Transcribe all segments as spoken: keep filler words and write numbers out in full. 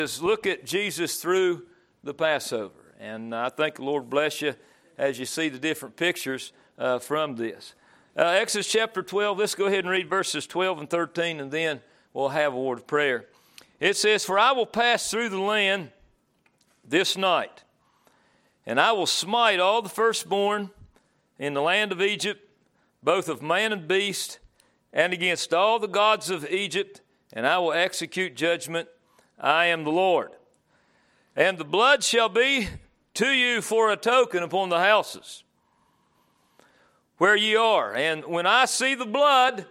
Is look at Jesus through the Passover. And I think the Lord bless you as you see the different pictures uh, from this. Uh, Exodus chapter twelve, let's go ahead and read verses twelve and thirteen, and then we'll have a word of prayer. It says, "For I will pass through the land this night, and I will smite all the firstborn in the land of Egypt, both of man and beast, and against all the gods of Egypt, and I will execute judgment. I am the Lord. And the blood shall be to you for a token upon the houses where ye are. And when I see the blood,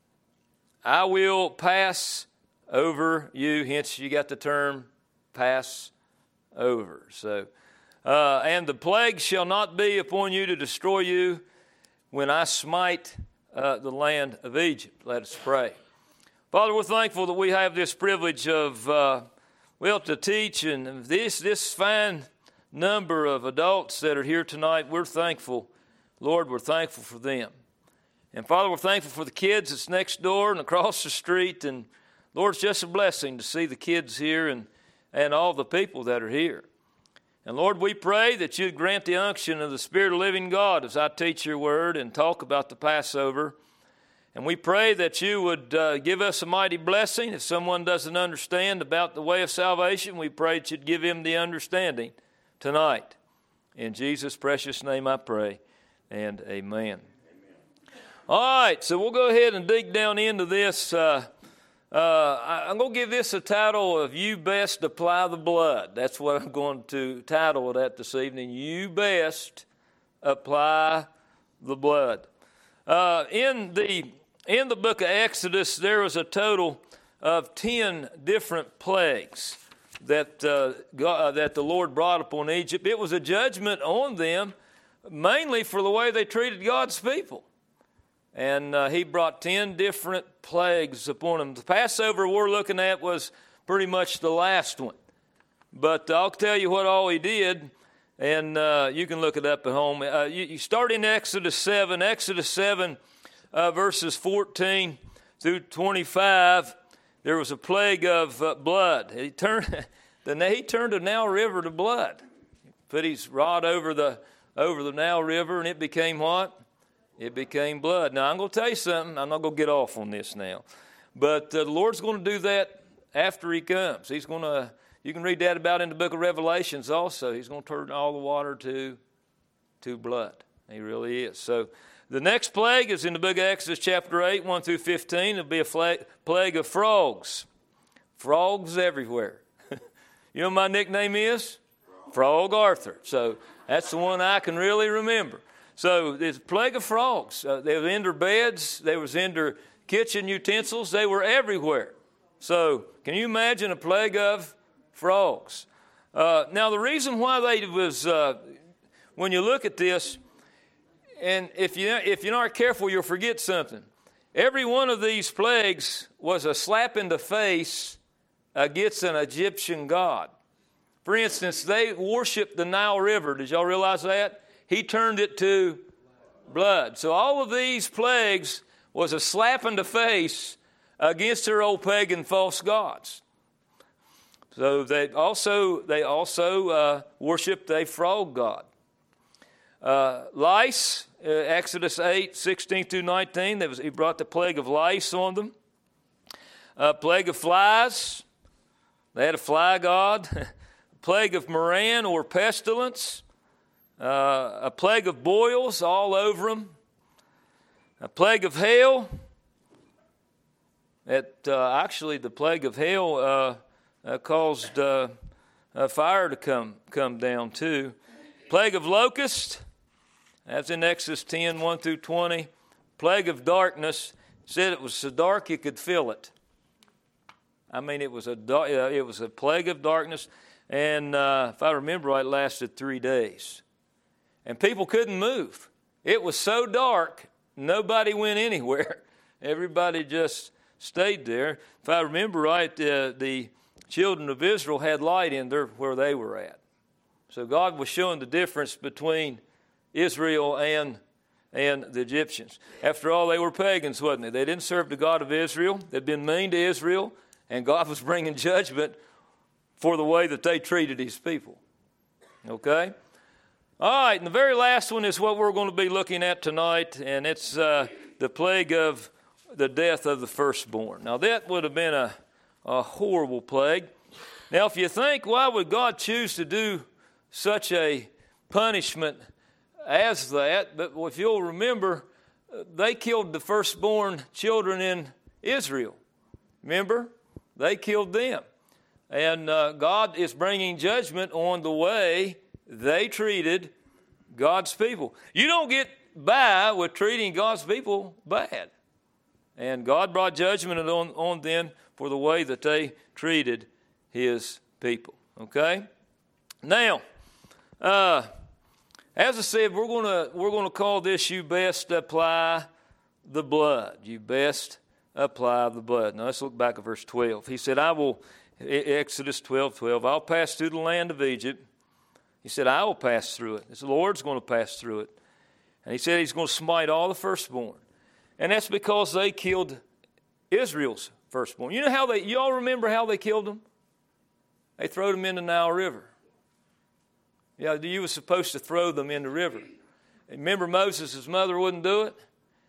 I will pass over you." Hence you got the term pass over. So, uh, "and the plague shall not be upon you to destroy you when I smite uh, the land of Egypt." Let us pray. Father, we're thankful that we have this privilege of, uh, well, to teach, and this this fine number of adults that are here tonight, we're thankful. Lord, we're thankful for them. And Father, we're thankful for the kids that's next door and across the street, and Lord, it's just a blessing to see the kids here and, and all the people that are here. And Lord, we pray that you'd grant the unction of the Spirit of the living God as I teach your word and talk about the Passover. And we pray that you would uh, give us a mighty blessing. If someone doesn't understand about the way of salvation, we pray that you'd give him the understanding tonight. In Jesus' precious name I pray, and amen. Amen. All right, so we'll go ahead and dig down into this. Uh, uh, I, I'm going to give this a title of "You Best Apply the Blood." That's what I'm going to title it at this evening. You best apply the blood. Uh, in the In the book of Exodus, there was a total of ten different plagues that uh, God, uh, that the Lord brought upon Egypt. It was a judgment on them, mainly for the way they treated God's people. And uh, he brought ten different plagues upon them. The Passover we're looking at was pretty much the last one. But I'll tell you what all he did, and uh, you can look it up at home. Uh, you, you start in Exodus seven. Exodus seven. Uh, verses fourteen through twenty-five, there was a plague of uh, blood. He turned the he turned the Nile River to blood. Put his rod over the over the Nile River, and it became what? It became blood. Now I'm going to tell you something. I'm not going to get off on this now, but uh, the Lord's going to do that after He comes. He's going to. You can read that about in the book of Revelations also. He's going to turn all the water to to blood. He really is. So. The next plague is in the book of Exodus chapter eight, one through fifteen. It'll be a flag, plague of frogs. Frogs everywhere. You know what my nickname is? Frog Arthur. So that's the one I can really remember. So there's a plague of frogs. Uh, they were in their beds. They was in their kitchen utensils. They were everywhere. So can you imagine a plague of frogs? Uh, now the reason why they was, uh, when you look at this, and if you if you're not careful, you'll forget something. Every one of these plagues was a slap in the face against an Egyptian god. For instance, they worshiped the Nile River. Did y'all realize that? He turned it to blood. So all of these plagues was a slap in the face against their old pagan false gods. So they also they also uh, worshipped a frog god. Uh, lice, uh, Exodus eight, sixteen through nineteen, there was, he brought the plague of lice on them. Uh, plague of flies, they had a fly god. Plague of moran or pestilence. Uh, a plague of boils all over them. A plague of hail. It, uh, actually, the plague of hail uh, uh, caused uh, a fire to come, come down too. Plague of locust. That's in Exodus ten, one through twenty. Plague of darkness. Said it was so dark you could feel it. I mean, it was a uh, it was a plague of darkness, and uh, if I remember right, it lasted three days. And people couldn't move. It was so dark, nobody went anywhere. Everybody just stayed there. If I remember right, uh, the children of Israel had light in there where they were at. So God was showing the difference between Israel and, and the Egyptians. After all, they were pagans, wasn't they? They didn't serve the God of Israel. They'd been mean to Israel, and God was bringing judgment for the way that they treated his people. Okay? All right, and the very last one is what we're going to be looking at tonight, and it's uh, the plague of the death of the firstborn. Now, that would have been a, a horrible plague. Now, if you think, why would God choose to do such a punishment as that? But if you'll remember, they killed the firstborn children in Israel. Remember? They killed them. And uh, God is bringing judgment on the way they treated God's people. You don't get by with treating God's people bad. And God brought judgment on, on them for the way that they treated his people. Okay? Now, uh, as I said, we're gonna we're gonna call this "You Best Apply the Blood." You best apply the blood. Now let's look back at verse twelve. He said, "I will." Exodus twelve twelve. I'll pass through the land of Egypt. He said, I will pass through it. The Lord's going to pass through it. And he said he's going to smite all the firstborn. And that's because they killed Israel's firstborn. You know how they, you all remember how they killed them? They threw them in the Nile River. Yeah, you were supposed to throw them in the river. And remember Moses' mother wouldn't do it?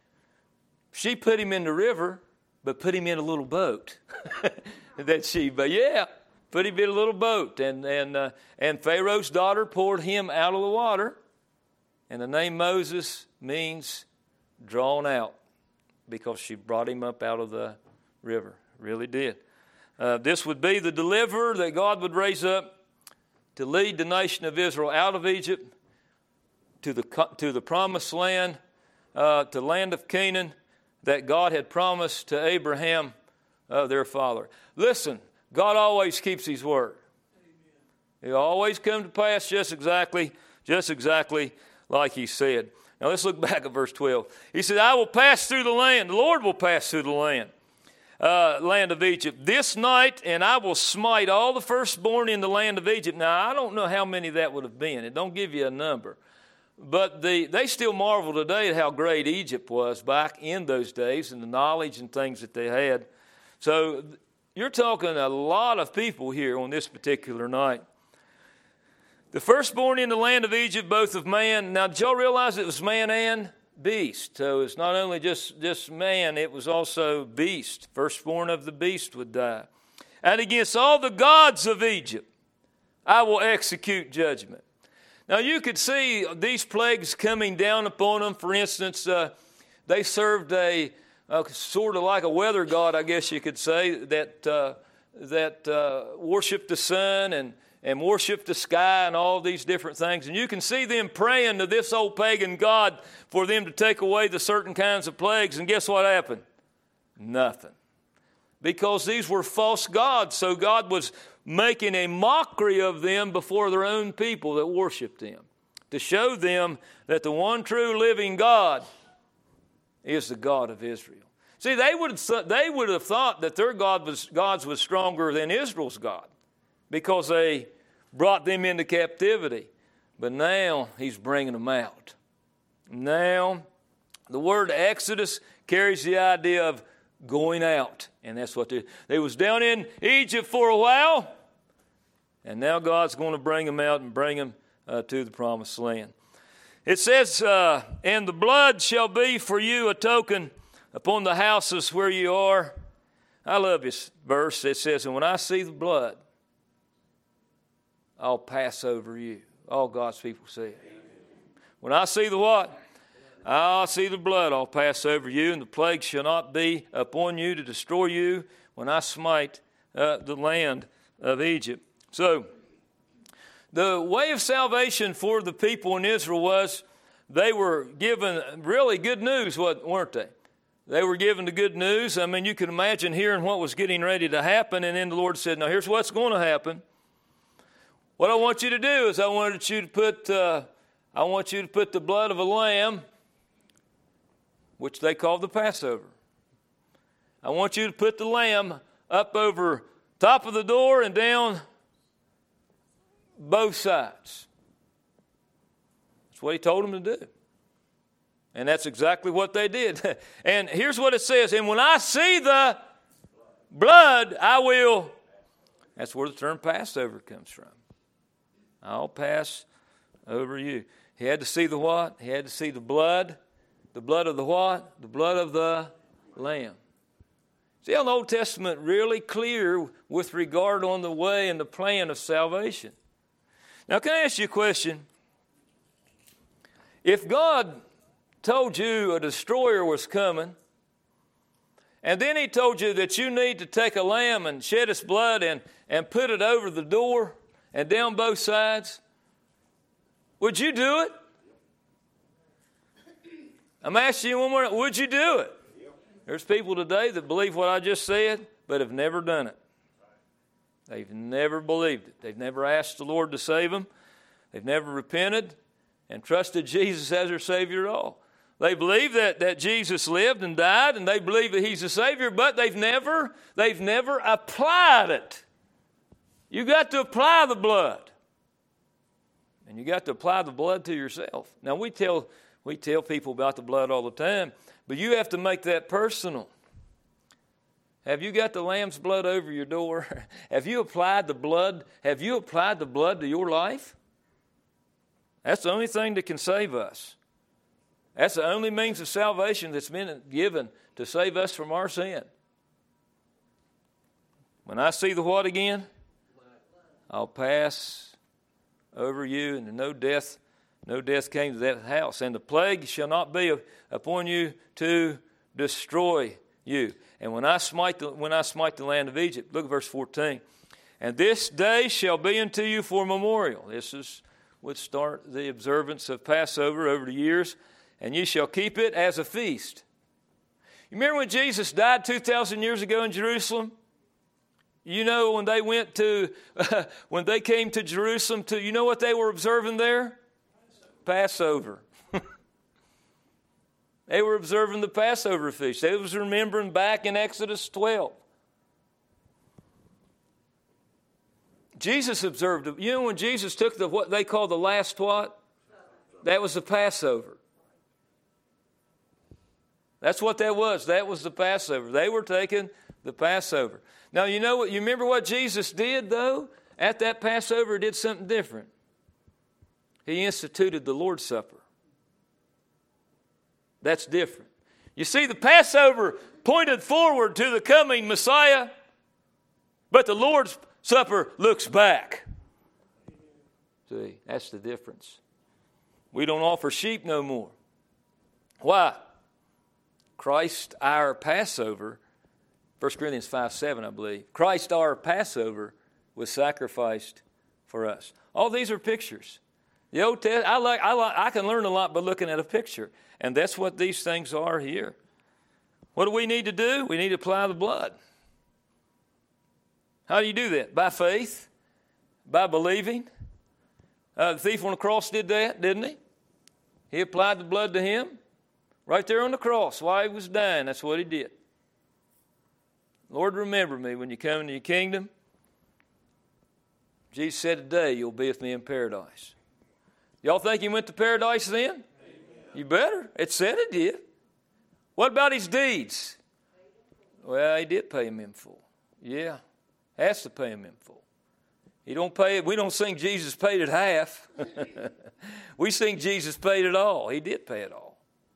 She put him in the river, but put him in a little boat. that she, but yeah, put him in a little boat. And, and, uh, and Pharaoh's daughter poured him out of the water. And the name Moses means drawn out because she brought him up out of the river. Really did. Uh, this would be the deliverer that God would raise up to lead the nation of Israel out of Egypt to the, to the promised land, uh, to the land of Canaan that God had promised to Abraham, uh, their father. Listen, God always keeps his word. It always comes to pass just exactly, just exactly like he said. Now let's look back at verse twelve. He said, I will pass through the land. The Lord will pass through the land. Uh, land of Egypt this night, and I will smite all the firstborn in the land of Egypt. Now, I don't know how many that would have been. It don't give you a number. But the, they still marvel today at how great Egypt was back in those days and the knowledge and things that they had. So you're talking a lot of people here on this particular night. The firstborn in the land of Egypt, both of man. Now, did y'all realize it was man and beast? So it's not only just, just man, it was also beast. Firstborn of the beast would die. And against all the gods of Egypt, I will execute judgment. Now you could see these plagues coming down upon them. For instance, uh, they served a, a sort of like a weather god, I guess you could say, that uh, that uh, worshipped the sun and and worship the sky and all these different things. And you can see them praying to this old pagan god for them to take away the certain kinds of plagues. And guess what happened? Nothing. Because these were false gods. So God was making a mockery of them before their own people that worshiped them, to show them that the one true living God is the God of Israel. See, they would have, they would have thought that their God was, gods was stronger than Israel's God, because they brought them into captivity. But now he's bringing them out. Now, the word Exodus carries the idea of going out. And that's what they, they was down in Egypt for a while. And now God's going to bring them out and bring them uh, to the promised land. It says, uh, and the blood shall be for you a token upon the houses where you are. I love this verse. It says, and when I see the blood, I'll pass over you. All God's people say it. When I see the what? I'll see the blood. I'll pass over you, and the plague shall not be upon you to destroy you when I smite uh, the land of Egypt. So, the way of salvation for the people in Israel was they were given really good news, weren't they? They were given the good news. I mean, you can imagine hearing what was getting ready to happen, and then the Lord said, now here's what's going to happen. What I want you to do is I wanted you to put, uh, I want you to put the blood of a lamb, which they called the Passover. I want you to put the lamb up over top of the door and down both sides. That's what he told them to do. And that's exactly what they did. And here's what it says. And when I see the blood, I will That's where the term Passover comes from. I'll pass over you. He had to see the what? He had to see the blood. The blood of the what? The blood of the Lamb. See how the Old Testament really clear with regard on the way and the plan of salvation. Now, can I ask you a question? If God told you a destroyer was coming, and then He told you that you need to take a lamb and shed its blood and, and put it over the door and down both sides, would you do it? I'm asking you one more, would you do it? There's people today that believe what I just said, but have never done it. They've never believed it. They've never asked the Lord to save them. They've never repented and trusted Jesus as their Savior at all. They believe that, that Jesus lived and died, and they believe that He's the Savior, but they've never, they've never applied it. You got to apply the blood. And you got to apply the blood to yourself. Now, we tell, we tell people about the blood all the time, but you have to make that personal. Have you got the lamb's blood over your door? Have you applied the blood? Have you applied the blood to your life? That's the only thing that can save us. That's the only means of salvation that's been given to save us from our sin. When I see the what again? I'll pass over you, and no death, no death came to that house. And the plague shall not be upon you to destroy you. And when I smite the, when I smite the land of Egypt, look at verse fourteen. And this day shall be unto you for a memorial. This is would start the observance of Passover over the years. And ye shall keep it as a feast. You remember when Jesus died two thousand years ago in Jerusalem? You know, when they went to, uh, when they came to Jerusalem, to, you know what they were observing there? Passover. They were observing the Passover feast. They was remembering back in Exodus twelve. Jesus observed it. You know when Jesus took the what they call the last what? That was the Passover. That's what that was. That was the Passover. They were taking the Passover. Now, you know what? You remember what Jesus did, though? At that Passover, He did something different. He instituted the Lord's Supper. That's different. You see, the Passover pointed forward to the coming Messiah, but the Lord's Supper looks back. See, that's the difference. We don't offer sheep no more. Why? Christ our Passover, First Corinthians five seven, I believe. Christ our Passover was sacrificed for us. All these are pictures. The Old Testament, I like, I like, I can learn a lot by looking at a picture, and that's what these things are here. What do we need to do? We need to apply the blood. How do you do that? By faith, by believing. Uh, the thief on the cross did that, didn't he? He applied the blood to him. Right there on the cross, while He was dying, that's what He did. Lord, remember me when you come into your kingdom. Jesus said, today you'll be with me in paradise. Y'all think He went to paradise then? Amen. You better. It said it did. What about His deeds? Well, He did pay Him in full. Yeah, has to pay Him in full. He don't pay it. We don't sing Jesus paid it half. We sing Jesus paid it all. He did pay it all.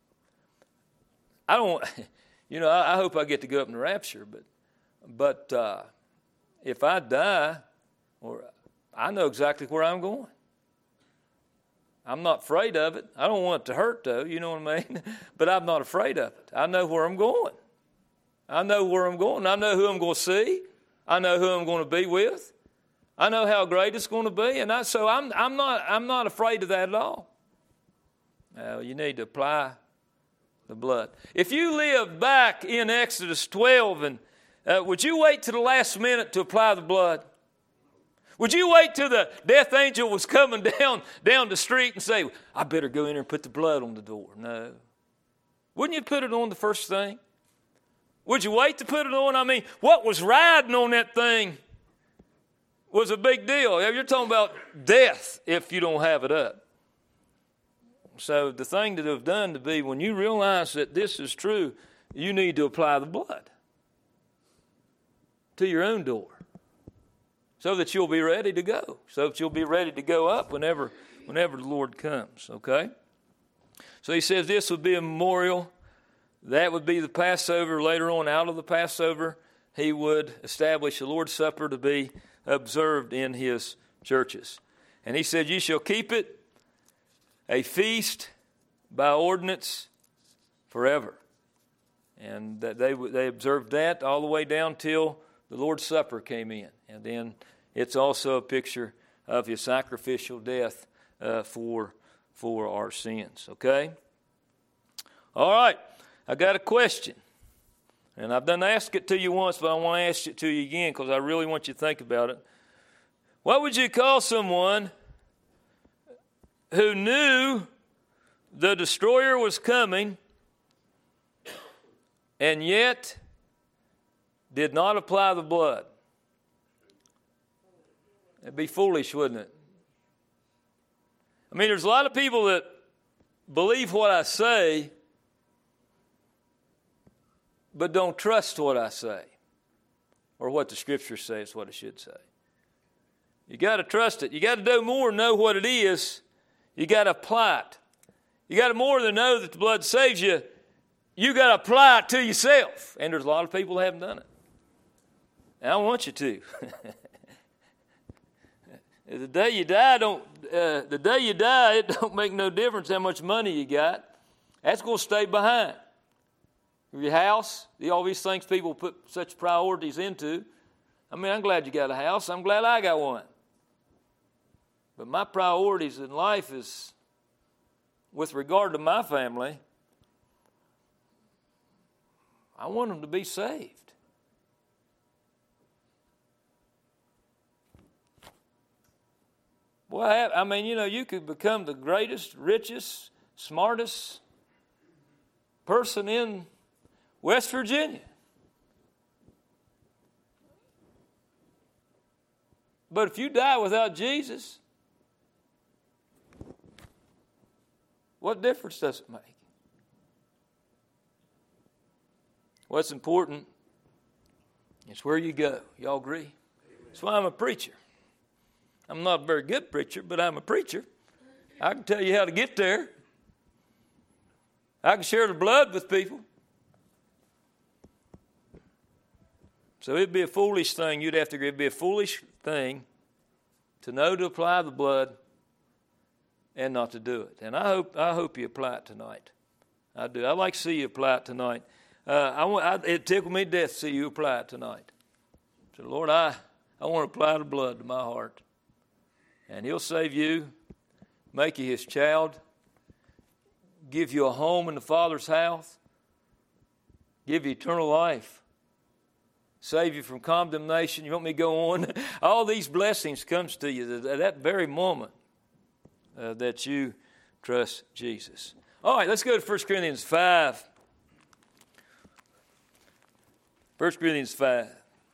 I don't, you know, I, I hope I get to go up in the rapture, but, but uh, if I die, or I know exactly where I'm going. I'm not afraid of it. I don't want it to hurt, though. You know what I mean? But I'm not afraid of it. I know where I'm going. I know where I'm going. I know who I'm going to see. I know who I'm going to be with. I know how great it's going to be, and I, so I'm, I'm not, I'm not afraid of that at all. Now, you need to apply the blood. If you live back in Exodus twelve, and uh, would you wait to the last minute to apply the blood? Would you wait till the death angel was coming down, down the street and say, I better go in there and put the blood on the door? No. Wouldn't you put it on the first thing? Would you wait to put it on? I mean, what was riding on that thing was a big deal. You're talking about death if you don't have it up. So the thing to have done to be, when you realize that this is true, you need to apply the blood to your own door. so that you'll be ready to go, so that you'll be ready to go up whenever, whenever the Lord comes, okay? So he says this would be a memorial. That would be the Passover. Later on, out of the Passover, he would establish the Lord's Supper to be observed in his churches. And he said, "Ye shall keep it a feast by ordinance forever." And that they they observed that all the way down till the Lord's Supper came in. And then it's also a picture of his sacrificial death uh, for, for our sins. Okay? All right. I got a question. And I've done asked it to you once, but I want to ask it to you again because I really want you to think about it. What would you call someone who knew the destroyer was coming and yet did not apply the blood? It'd be foolish, wouldn't it? I mean, there's a lot of people that believe what I say but don't trust what I say, or what the Scriptures say is what I should say. You got to trust it. You got to do more than know what it is. You got to apply it. You got to more than know that the blood saves you. You got to apply it to yourself. And there's a lot of people that haven't done it. And I want you to. the day you die, don't. Uh, the day you die, it don't make no difference how much money you got. That's going to stay behind. Your house, all these things people put such priorities into. I mean, I'm glad you got a house. I'm glad I got one. But my priorities in life is, with regard to my family, I want them to be saved. Well, I mean, you know, you could become the greatest, richest, smartest person in West Virginia. But if you die without Jesus, what difference does it make? What's important is where you go. Y'all agree? That's why I'm a preacher. I'm not a very good preacher, but I'm a preacher. I can tell you how to get there. I can share the blood with people. So it'd be a foolish thing. You'd have to agree. It'd be a foolish thing to know to apply the blood and not to do it. And I hope I hope you apply it tonight. I do. I'd like to see you apply it tonight. Uh, I want. I, it tickled me to death to see you apply it tonight. So Lord, I I want to apply the blood to my heart, and He'll save you, make you His child, give you a home in the Father's house, give you eternal life. Save you from condemnation. You want me to go on? All these blessings comes to you at that very moment uh, that you trust Jesus. All right, let's go to First Corinthians five. First Corinthians five.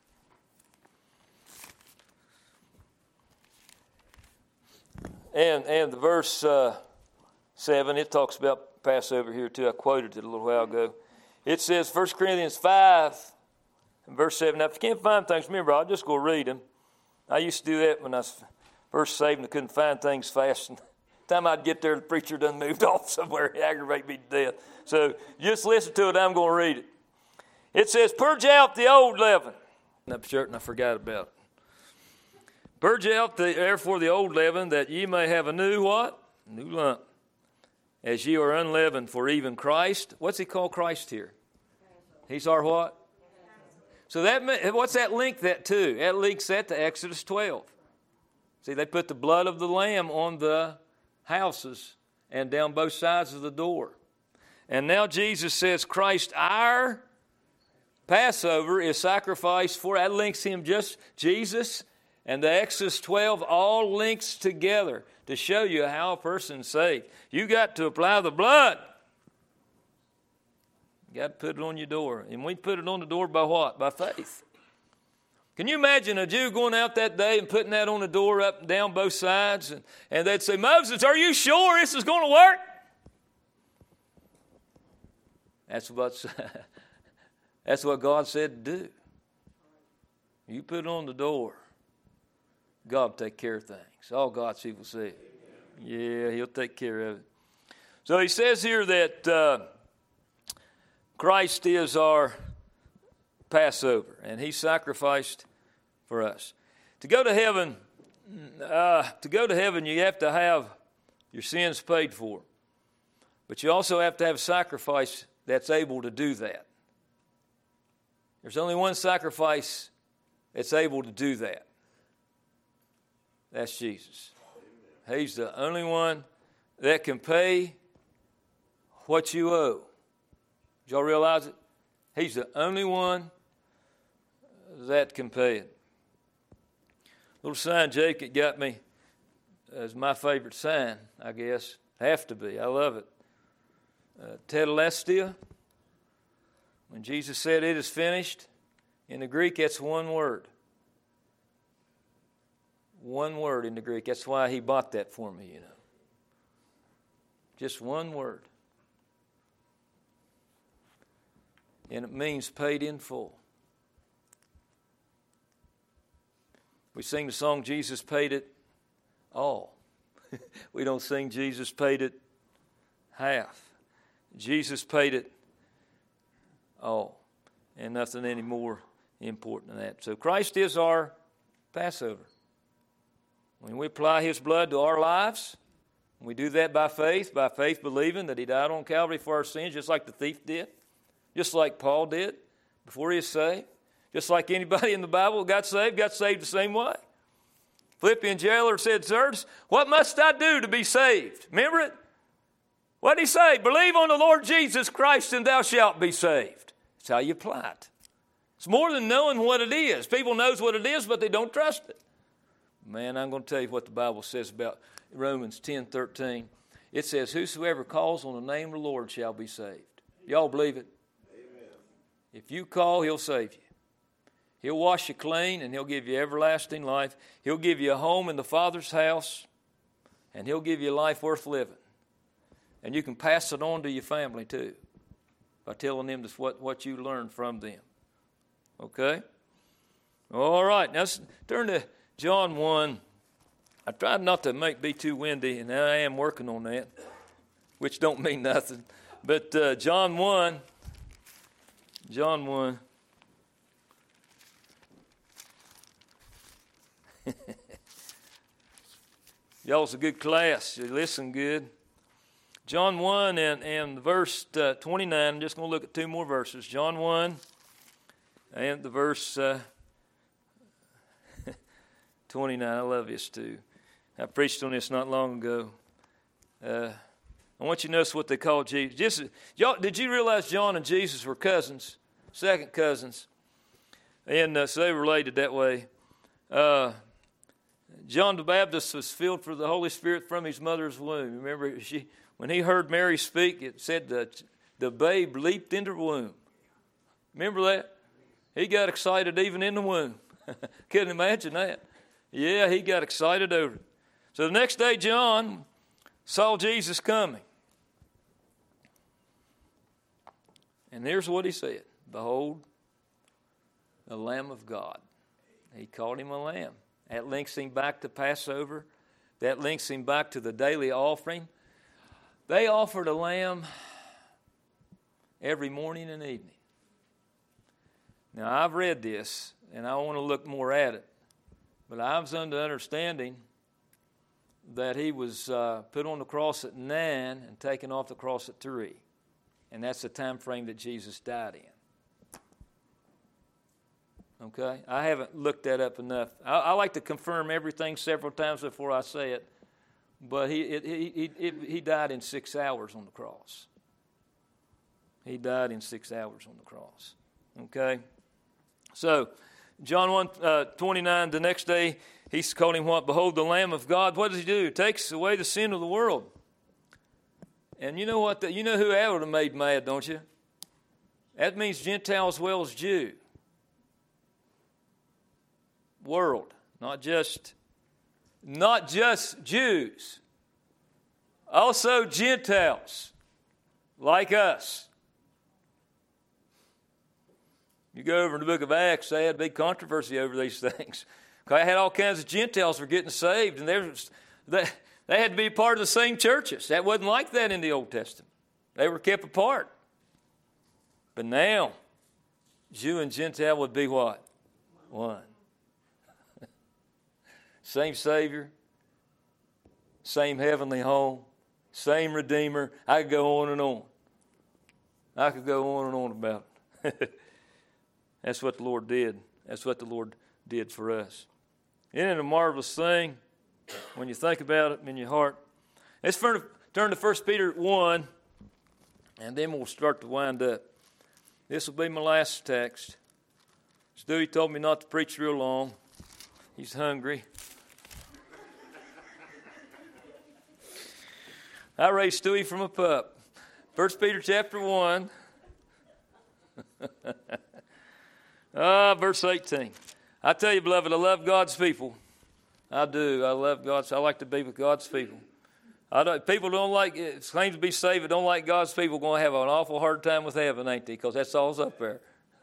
And and the verse uh, seven, it talks about Passover here too. I quoted it a little while ago. It says, First Corinthians five, verse seven. Now, if you can't find things, remember, I'll just go read them. I used to do that when I was first saved and I couldn't find things fast. And the time I'd get there, the preacher done moved off somewhere. It aggravated me to death. So just listen to it. I'm going to read it. It says, purge out the old leaven. Up shirt and I forgot about it. Purge out the, therefore the old leaven, that ye may have a new what? New lump. As ye are unleavened, for even Christ. What's he called Christ here? He's our what? So that what's that link that to? That links that to Exodus twelve. See, they put the blood of the lamb on the houses and down both sides of the door. And now Jesus says Christ, our Passover, is sacrificed for. That links him just, Jesus and the Exodus twelve all links together to show you how a person's saved. You got to apply the blood. You got to put it on your door. And we put it on the door by what? By faith. Can you imagine a Jew going out that day and putting that on the door up and down both sides? And, and they'd say, Moses, are you sure this is going to work? That's what, that's what God said to do. You put it on the door. God will take care of things. All God's people say it. Yeah, He'll take care of it. So he says here that uh, Christ is our Passover, and He sacrificed for us. To go to heaven, uh, to go to heaven, you have to have your sins paid for. But you also have to have a sacrifice that's able to do that. There's only one sacrifice that's able to do that. That's Jesus. He's the only one that can pay what you owe. Did y'all realize it? He's the only one that can pay it. Little sign Jacob got me as my favorite sign, I guess. Have to be. I love it. Uh, Tetelestai. When Jesus said it is finished, in the Greek that's one word. One word in the Greek. That's why He bought that for me, you know. Just one word. And it means paid in full. We sing the song, Jesus paid it all. We don't sing Jesus paid it half. Jesus paid it all. And nothing any more important than that. So Christ is our Passover. When we apply His blood to our lives, we do that by faith, by faith believing that He died on Calvary for our sins, just like the thief did, just like Paul did before he was saved, just like anybody in the Bible who got saved, got saved the same way. Philippian jailer said, Sirs, what must I do to be saved? Remember it? What did he say? Believe on the Lord Jesus Christ and thou shalt be saved. That's how you apply it. It's more than knowing what it is. People knows what it is, but they don't trust it. Man, I'm going to tell you what the Bible says about Romans ten thirteen. It says, whosoever calls on the name of the Lord shall be saved. Y'all believe it? Amen. If you call, He'll save you. He'll wash you clean, and He'll give you everlasting life. He'll give you a home in the Father's house, and He'll give you a life worth living. And you can pass it on to your family, too, by telling them this, what, what you learned from them. Okay? All right. Now, let's turn to John one. I tried not to make be too windy, and I am working on that, which don't mean nothing. But uh, John one, John one. Y'all's a good class. You listen good. John one and, and verse uh, twenty-nine. I'm just going to look at two more verses. John one and the verse uh, twenty-nine. I love this too. I preached on this not long ago. Uh, I want you to notice what they call Jesus. Just, y'all, did you realize John and Jesus were cousins, second cousins? And uh, so they were related that way. Uh, John the Baptist was filled with the Holy Spirit from his mother's womb. Remember, she when he heard Mary speak, it said that the babe leaped into the womb. Remember that? He got excited even in the womb. Couldn't imagine that. Yeah, he got excited over it. So the next day, John saw Jesus coming. And here's what he said. Behold, the Lamb of God. He called him a lamb. That links him back to Passover. That links him back to the daily offering. They offered a lamb every morning and evening. Now, I've read this, and I want to look more at it. But I was under understanding that he was uh, put on the cross at nine and taken off the cross at three. And that's the time frame that Jesus died in. Okay? I haven't looked that up enough. I, I like to confirm everything several times before I say it. But he, it, he, he, he died in six hours on the cross. He died in six hours on the cross. Okay? So, John one uh, twenty-nine, the next day, he's called him what? Behold, the Lamb of God. What does he do? He takes away the sin of the world. And you know what? The, you know who that would have made mad, don't you? That means Gentile as well as Jew. World, not just, not just Jews. Also Gentiles, like us. You go over in the book of Acts, they had a big controversy over these things. I had all kinds of Gentiles were getting saved, and they, was, they, they had to be part of the same churches. That wasn't like that in the Old Testament. They were kept apart. But now, Jew and Gentile would be what? One. Same Savior, same heavenly home, same Redeemer. I could go on and on. I could go on and on about it. That's what the Lord did. That's what the Lord did for us. Isn't it a marvelous thing when you think about it in your heart? Let's turn to First Peter one, and then we'll start to wind up. This will be my last text. Stewie told me not to preach real long. He's hungry. I raised Stewie from a pup. First Peter chapter one. ah, verse eighteen. I tell you, beloved, I love God's people. I do. I love God's. I like to be with God's people. I don't, people don't like, it claim to be saved, but don't like God's people, going to have an awful hard time with heaven, ain't they? Because that's all's up there.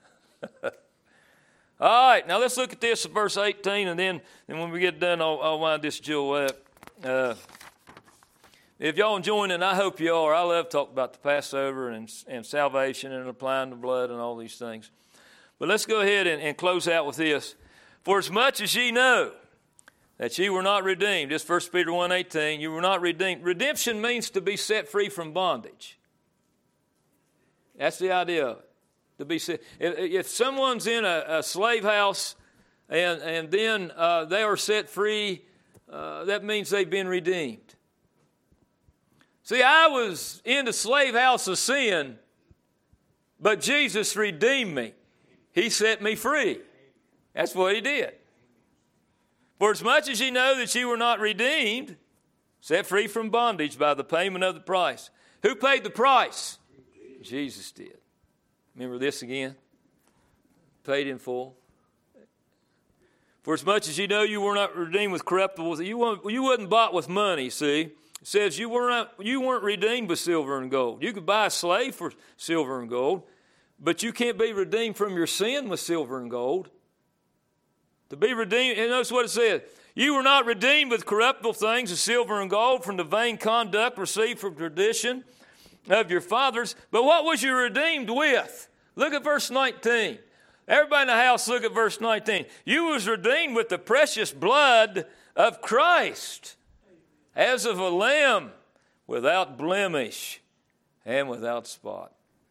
All right, now let's look at this at verse eighteen, and then and when we get done, I'll, I'll wind this jewel up. Uh, if y'all enjoying it, and I hope you are, I love talking about the Passover and, and salvation and applying the blood and all these things. But let's go ahead and, and close out with this. For as much as ye know that ye were not redeemed, this First Peter one eighteen, you were not redeemed. Redemption means to be set free from bondage. That's the idea of it. To be set. If, if someone's in a, a slave house and, and then uh, they are set free, uh, that means they've been redeemed. See, I was in the slave house of sin, but Jesus redeemed me. He set me free. That's what he did. For as much as ye know that ye were not redeemed, set free from bondage by the payment of the price. Who paid the price? Jesus did. Remember this again? Paid in full. For as much as you know you were not redeemed with corruptible, you weren't, you wasn't bought with money, see? It says you weren't, you weren't redeemed with silver and gold. You could buy a slave for silver and gold, but you can't be redeemed from your sin with silver and gold. To be redeemed, and notice what it says. You were not redeemed with corruptible things, as silver and gold, from the vain conduct received from tradition of your fathers. But what was you redeemed with? Look at verse nineteen. Everybody in the house, look at verse nineteen. You was redeemed with the precious blood of Christ, as of a lamb without blemish and without spot.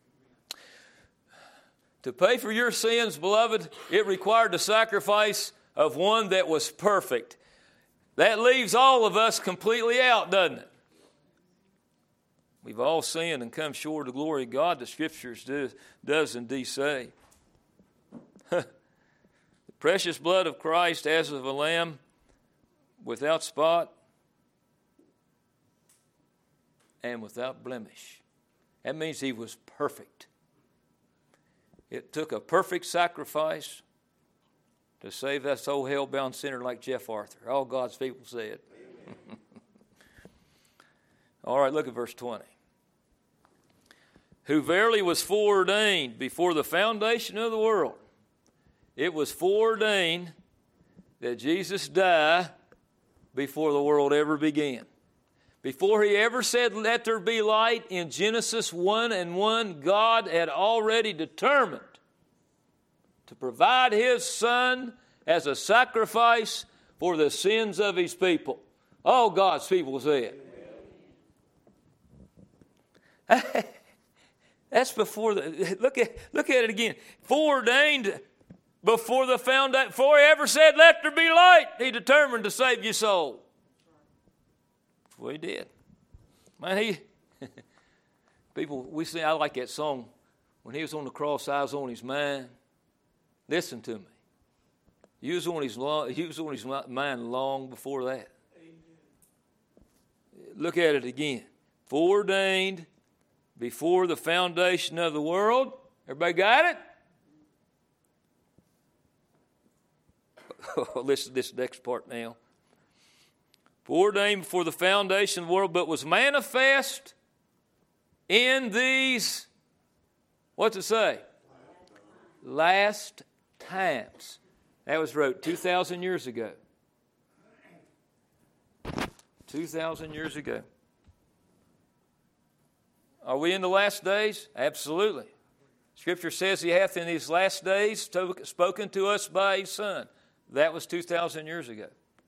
To pay for your sins, beloved, it required the sacrifice of one that was perfect. That leaves all of us completely out, doesn't it? We've all sinned and come short of the glory of God, the Scriptures do, does indeed say. The precious blood of Christ as of a lamb without spot and without blemish. That means he was perfect. It took a perfect sacrifice to save that old hell-bound sinner like Jeff Arthur. All God's people said. All right, look at verse twenty. Who verily was foreordained before the foundation of the world. It was foreordained that Jesus die before the world ever began. Before he ever said, let there be light, in Genesis one and one, God had already determined to provide his Son as a sacrifice for the sins of his people. All God's people said. That's before the, look at, look at it again. Foreordained before the foundation, before he ever said, let there be light, he determined to save your soul. That's what he did. Man, he, people, we see, I like that song. When he was on the cross, I was on his mind. Listen to me. He was on his, long, he was on his mind long before that. Amen. Look at it again. Foreordained before the foundation of the world. Everybody got it? Listen to this next part now. Foreordained before the foundation of the world, but was manifest in these, what's it say? Last times. That was wrote two thousand years ago. two thousand years ago. Are we in the last days? Absolutely. Scripture says he hath in these last days spoken to us by his Son. That was two thousand years ago.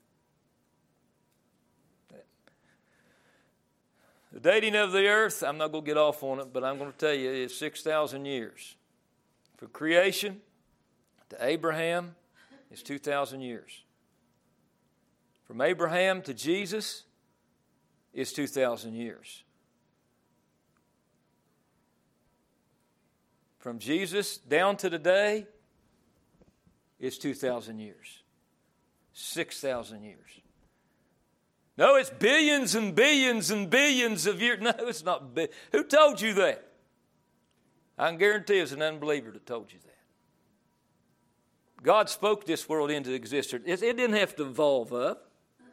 The dating of the earth, I'm not going to get off on it, but I'm going to tell you, it's six thousand years. From creation to Abraham, it's two thousand years. From Abraham to Jesus, it's two thousand years. From Jesus down to today, it's two thousand years. six thousand years. No, it's billions and billions and billions of years. No, it's not. Bi- Who told you that? I can guarantee it's an unbeliever that told you that. God spoke this world into existence. It, it didn't have to evolve up.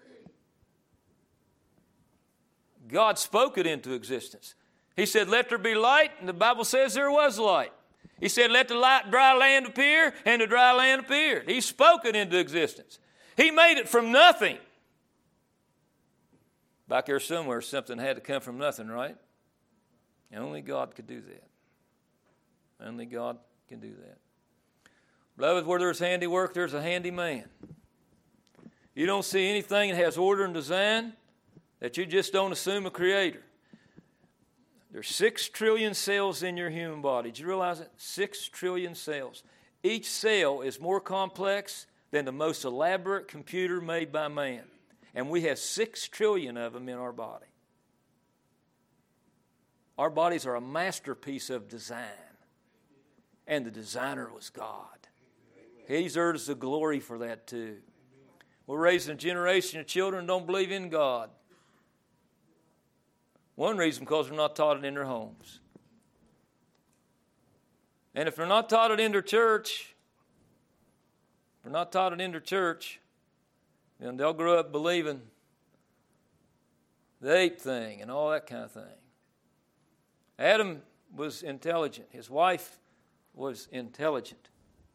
God spoke it into existence. He said, let there be light, and the Bible says there was light. He said, let the light, dry land appear, and the dry land appeared. He spoke it into existence. He made it from nothing. Back there somewhere, something had to come from nothing, right? And only God could do that. Only God can do that. Beloved, where there's handiwork, there's a handy man. You don't see anything that has order and design that you just don't assume a creator. There's six trillion cells in your human body. Did you realize it? Six trillion cells. Each cell is more complex than the most elaborate computer made by man. And we have six trillion of them in our body. Our bodies are a masterpiece of design. And the designer was God. He deserves the glory for that too. We're raising a generation of children who don't believe in God. One reason, because they're not taught it in their homes. And if they're not taught it in their church, if they're not taught it in their church, then they'll grow up believing the ape thing and all that kind of thing. Adam was intelligent. His wife was intelligent.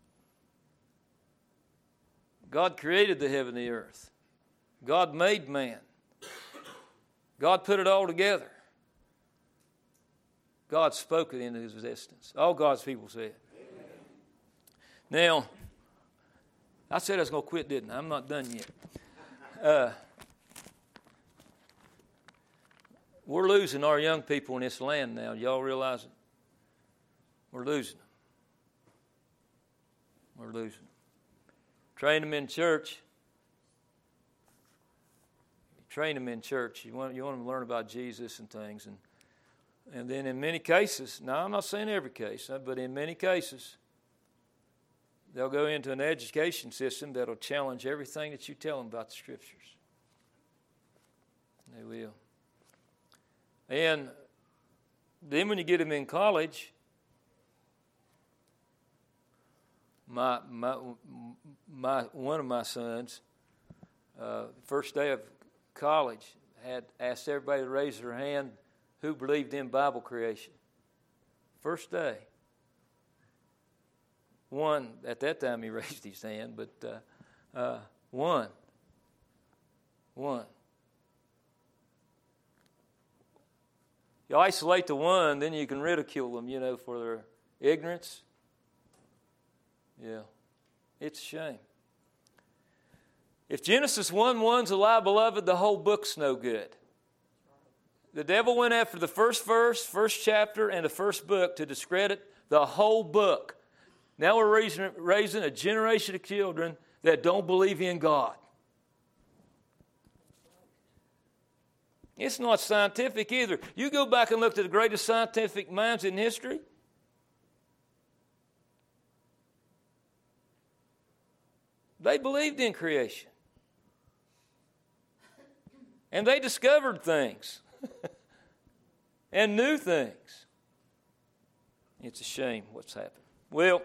God created the heaven and the earth. God made man. God put it all together. God spoke it into existence. All God's people said. Now, I said I was going to quit, didn't I? I'm not done yet. Uh, we're losing our young people in this land now. Y'all realize it? We're losing them. We're losing them. Train them in church. Train them in church. You want, you want them to learn about Jesus and things. And, and then in many cases, now I'm not saying every case, but in many cases, they'll go into an education system that'll challenge everything that you tell them about the Scriptures. They will. And then when you get them in college, my my my one of my sons, uh, first day of college, had asked everybody to raise their hand who believed in Bible creation. First day. One, at that time he raised his hand, but uh, uh, one. One. You isolate the one, then you can ridicule them, you know, for their ignorance. Yeah. It's a shame. If Genesis one one's a lie, beloved, the whole book's no good. The devil went after the first verse, first chapter, and the first book to discredit the whole book. Now we're raising, raising a generation of children that don't believe in God. It's not scientific either. You go back and look at the greatest scientific minds in history. They believed in creation. And they discovered things. And new things. It's a shame what's happened. Well,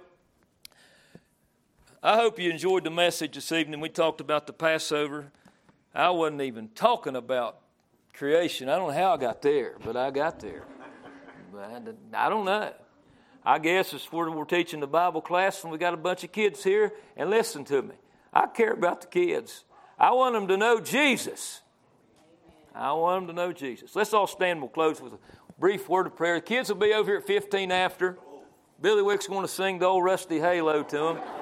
I hope you enjoyed the message this evening. We talked about the Passover. I wasn't even talking about creation. I don't know how I got there, but I got there. I don't know. I guess it's where we're teaching the Bible class and we got a bunch of kids here. And listen to me. I care about the kids. I want them to know Jesus. I want them to know Jesus. Let's all stand. We'll close with a brief word of prayer. The kids will be over here at fifteen after. Billy Wick's going to sing the old Rusty Halo to them.